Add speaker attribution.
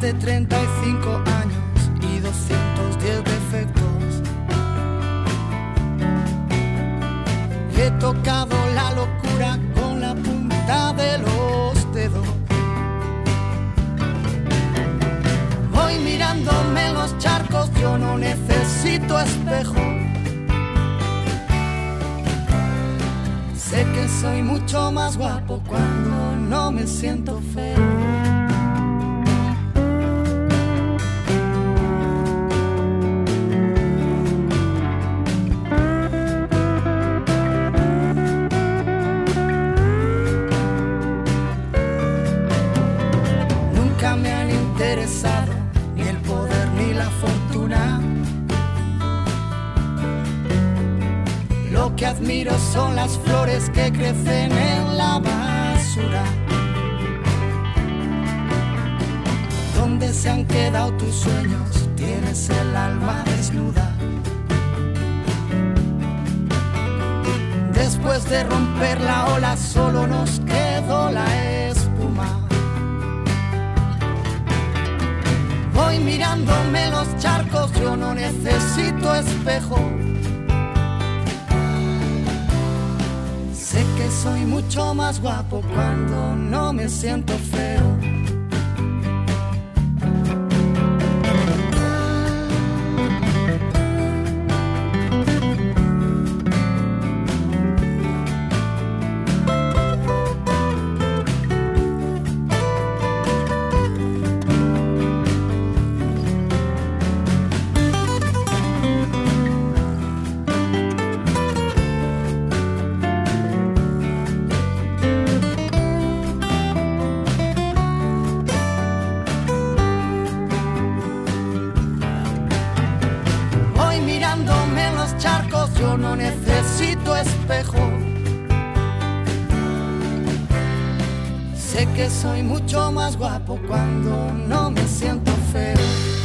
Speaker 1: de 35 años y 210 defectos. He tocado la locura con la punta de los dedos. Voy mirándome en los charcos, yo no necesito espejo. Sé que soy mucho más guapo cuando no me siento feo. Nunca me han interesado ni el poder ni la fortuna. Lo que admiro son las flores que crecen en la basura. ¿Dónde se han quedado tus sueños? Tienes el alma desnuda. Después de romper la ola solo nos quedó la espuma. Voy mirándome en los charcos, yo no necesito espejo. Sé que soy mucho más guapo cuando no me siento feo. Mirándome en los charcos, yo no necesito espejo. Sé que soy mucho más guapo cuando no me siento feo.